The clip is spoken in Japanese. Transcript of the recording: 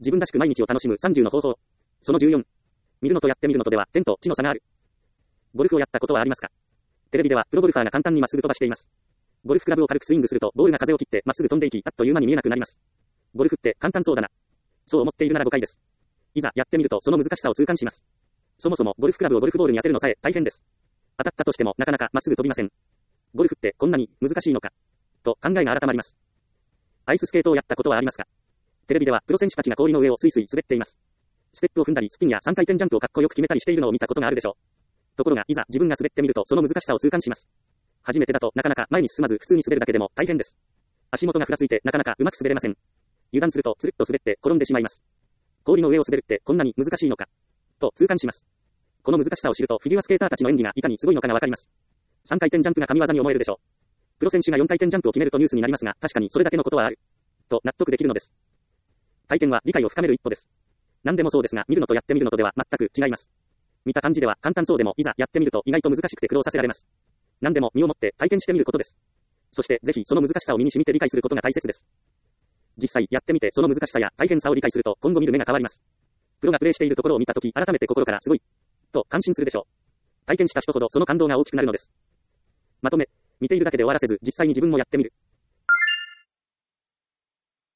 自分らしく毎日を楽しむ30の方法。その14。見るのとやってみるのとでは天と地の差がある。ゴルフをやったことはありますか？テレビではプロゴルファーが簡単にまっすぐ飛ばしています。ゴルフクラブを軽くスイングするとボールが風を切ってまっすぐ飛んでいき、あっという間に見えなくなります。ゴルフって簡単そうだな。そう思っているなら誤解です。いざやってみるとその難しさを痛感します。そもそもゴルフクラブをゴルフボールに当てるのさえ大変です。当たったとしてもなかなかまっすぐ飛びません。ゴルフってこんなに難しいのかと考えが改まります。アイススケートをやったことはありますか？テレビではプロ選手たちが氷の上をスイスイ滑っています。ステップを踏んだりスピンや3回転ジャンプをかっこよく決めたりしているのを見たことがあるでしょう。ところがいざ自分が滑ってみるとその難しさを痛感します。初めてだとなかなか前に進まず普通に滑るだけでも大変です。足元がふらついてなかなかうまく滑れません。油断するとつるっと滑って転んでしまいます。氷の上を滑るってこんなに難しいのかと痛感します。この難しさを知るとフィギュアスケーターたちの演技がいかにすごいのかがわかります。3回転ジャンプが神業に思えるでしょう。プロ選手が4回転ジャンプを決めるとニュースになりますが、確かにそれだけのことはあると納得できるのです。体験は理解を深める一歩です。何でもそうですが、見るのとやってみるのとでは全く違います。見た感じでは簡単そうでも、いざやってみると意外と難しくて苦労させられます。何でも身をもって体験してみることです。そしてぜひその難しさを身に染みて理解することが大切です。実際やってみてその難しさや大変さを理解すると今後見る目が変わります。プロがプレイしているところを見たとき改めて心からすごいと感心するでしょう。体験した人ほどその感動が大きくなるのです。まとめ、見ているだけで終わらせず実際に自分もやってみる。